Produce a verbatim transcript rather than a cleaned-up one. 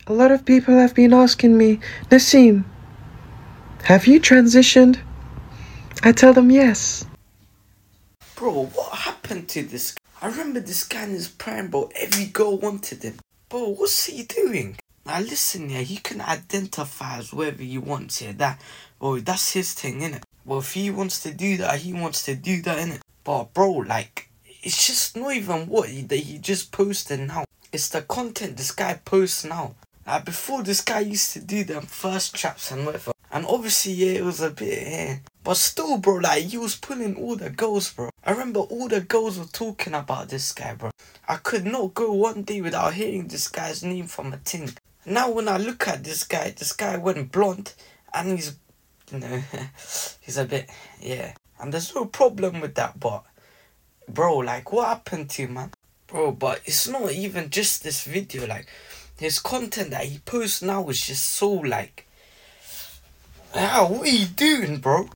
A lot of people have been asking me, Nassim, have you transitioned? I tell them yes. Bro, what happened to this guy? I remember this guy in his prime, bro. Every girl wanted him. Bro, what's he doing? Now listen, yeah, you can identify as whatever you want, yeah, that, bro, that's his thing, innit? Well, if he wants to do that, he wants to do that, innit? But, bro, like, it's just not even what he, that he just posted now. It's the content this guy posts now. Like, before, this guy used to do them first traps and whatever. And obviously, yeah, it was a bit, yeah. But still, bro, like, he was pulling all the girls, bro. I remember all the girls were talking about this guy, bro. I could not go one day without hearing this guy's name from a thing. Now, when I look at this guy, this guy went blonde, and he's, you know, he's a bit, yeah. And there's no problem with that, but, bro, like, what happened to you, man? Bro, but it's not even just this video, like, his content that he posts now is just so, like, wow, what are you doing, bro?